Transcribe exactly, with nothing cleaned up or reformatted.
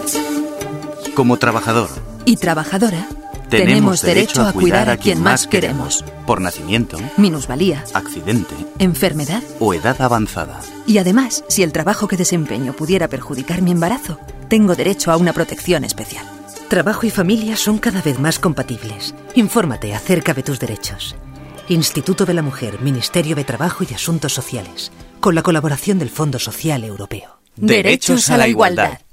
Como trabajador y trabajadora, tenemos, tenemos derecho a cuidar a quien más queremos, por nacimiento, minusvalía, accidente, enfermedad o edad avanzada. Y además, si el trabajo que desempeño pudiera perjudicar mi embarazo, tengo derecho a una protección especial. Trabajo y familia son cada vez más compatibles. Infórmate acerca de tus derechos. Instituto de la Mujer, Ministerio de Trabajo y Asuntos Sociales, con la colaboración del Fondo Social Europeo. Derechos a la igualdad.